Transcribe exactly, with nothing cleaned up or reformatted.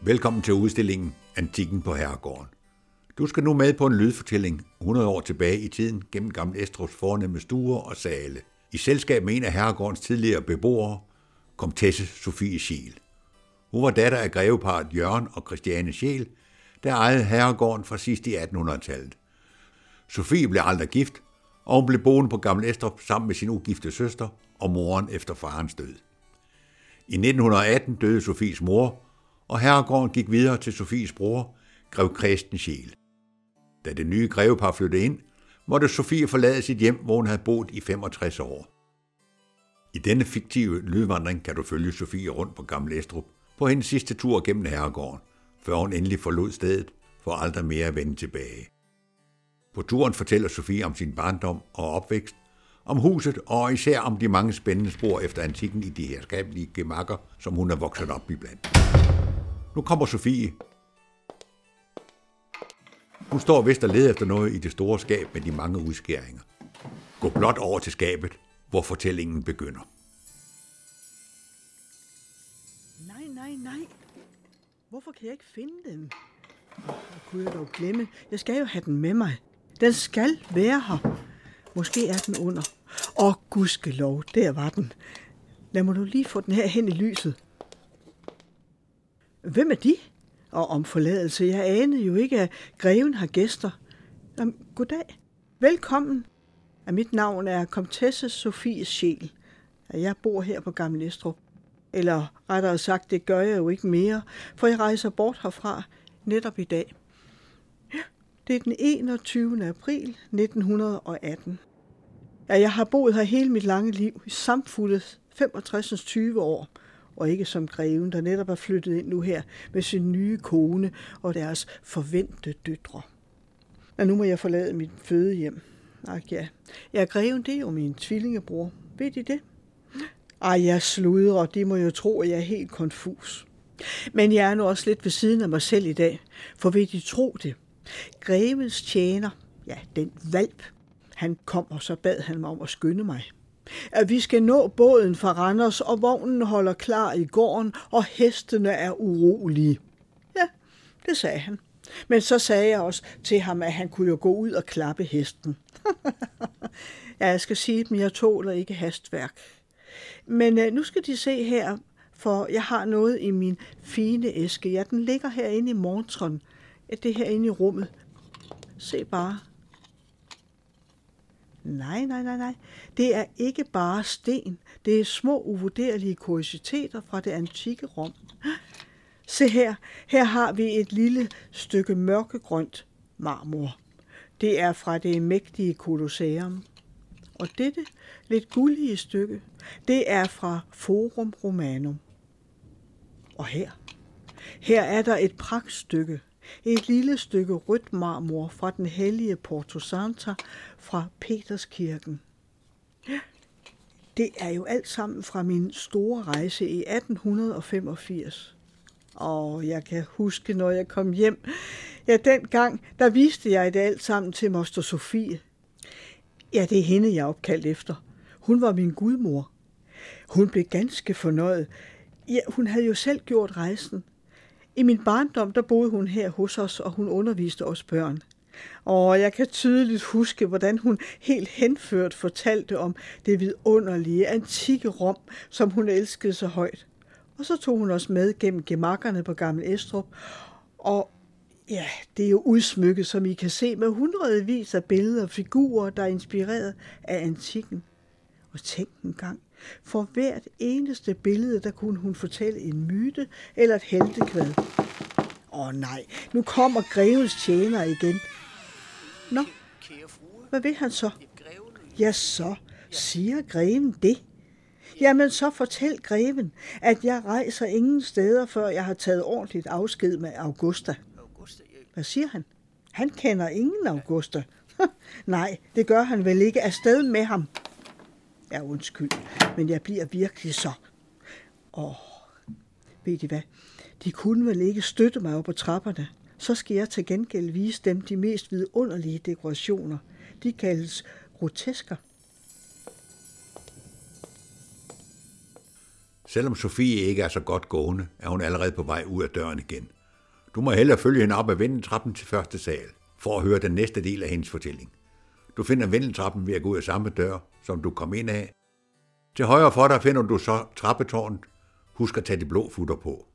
Velkommen til udstillingen Antikken på Herregården. Du skal nu med på en lydfortælling hundrede år tilbage i tiden gennem Gammel Estrups fornemme stuer og sale. I selskab med en af herregårdens tidligere beboere, komtesse Sophie Scheel. Hun var datter af greveparret Jørgen og Christiane Scheel, der ejede herregården fra sidst i attenhundredetallet. Sophie blev aldrig gift, og hun blev boende på Gammel Estrup sammen med sin ugifte søster og moren efter farens død. I nitten atten døde Sophies mor, og herregården gik videre til Sophies bror, grev Christen Scheel. Da det nye grevepar flyttede ind, måtte Sophie forlade sit hjem, hvor hun havde boet i femogtres år. I denne fiktive lydvandring kan du følge Sophie rundt på Gammel Estrup på hendes sidste tur gennem herregården, før hun endelig forlod stedet for aldrig mere at vende tilbage. På turen fortæller Sophie om sin barndom og opvækst, om huset og især om de mange spændende spor efter antikken i de herskabelige gemakker, som hun er vokset op i blandt. Nu kommer Sophie. Hun står vist og leder efter noget i det store skab med de mange udskæringer. Gå blot over til skabet, hvor fortællingen begynder. Nej, nej, nej. Hvorfor kan jeg ikke finde den? Hvor kunne jeg dog glemme? Jeg skal jo have den med mig. Den skal være her. Måske er den under. Åh, gudskelov, der var den. Lad mig nu lige få den her hen i lyset. Hvem er de? Og om forladelse, jeg anede jo ikke, at greven har gæster. Jamen, goddag. Velkommen. Mit navn er komtesse Sophie Scheel. Jeg bor her på Gammel Estrup. Eller rettere sagt, det gør jeg jo ikke mere, for jeg rejser bort herfra netop i dag. Ja, det er den enogtyvende april nitten atten. Ja, jeg har boet her hele mit lange liv, i samfulde femogtres tyve år, og ikke som greven, der netop er flyttet ind nu her med sin nye kone og deres forventede døtre. Men nu må jeg forlade mit fødehjem. Ach ja, ja, greven, det er jo min tvillingebror. Ved I det? Ej, jeg sludrer, de må jo tro, at jeg er helt konfus. Men jeg er nu også lidt ved siden af mig selv i dag, for vil de tro det? Grevens tjener, ja, den hvalp, han kom, og så bad han mig om at skynde mig. At vi skal nå båden fra Randers, og vognen holder klar i gården, og hestene er urolige. Ja, det sagde han. Men så sagde jeg også til ham, at han kunne jo gå ud og klappe hesten. Ja, jeg skal sige dem, jeg tåler ikke hastværk. Men øh, nu skal de se her, for jeg har noget i min fine æske. Ja, den ligger herinde i montren. Det er herinde i rummet. Se bare. Nej, nej, nej, nej. Det er ikke bare sten. Det er små uvurderlige kuriositeter fra det antikke Rom. Se her. Her har vi et lille stykke mørkegrønt marmor. Det er fra det mægtige Colosseum. Og dette lidt guldige stykke, det er fra Forum Romanum. Og her, her er der et pragtstykke, et lille stykke rødt marmor fra den hellige Porto Santa fra Peterskirken. Det er jo alt sammen fra min store rejse i atten femogfirs. Og jeg kan huske, når jeg kom hjem. Ja, dengang, der viste jeg det alt sammen til moster Sophie. Ja, det er hende, jeg er opkaldt efter. Hun var min gudmor. Hun blev ganske fornøjet. Ja, hun havde jo selv gjort rejsen. I min barndom, der boede hun her hos os, og hun underviste os børn. Og jeg kan tydeligt huske, hvordan hun helt henført fortalte om det vidunderlige, antikke Rom, som hun elskede så højt. Og så tog hun os med gennem gemakkerne på Gammel Estrup. Og ja, det er jo udsmykket, som I kan se, med hundredvis af billeder og figurer, der er inspireret af antikken. Og tænk en gang, for hvert eneste billede, der kunne hun fortælle en myte eller et heltekvad. Åh nej, nu kommer grevens tjener igen. Nå, hvad vil han så? Ja, så siger greven det. Jamen, så fortæl greven, at jeg rejser ingen steder, før jeg har taget ordentligt afsked med Augusta. Hvad siger han? Han kender ingen Augusta. Nej, det gør han vel ikke. Afsted med ham. Ja, undskyld, men jeg bliver virkelig så. Åh, ved I hvad? De kunne vel ikke støtte mig op på trapperne. Så skal jeg til gengæld vise dem de mest vidunderlige dekorationer. De kaldes grotesker. Selvom Sofie ikke er så godt gående, er hun allerede på vej ud af døren igen. Du må hellere følge hende op ad vendeltrappen til første sal, for at høre den næste del af hendes fortælling. Du finder vendeltrappen ved at gå ud af samme dør, som du kom ind af. Til højre for dig finder du så trappetårnet. Husk at tage de blå futter på.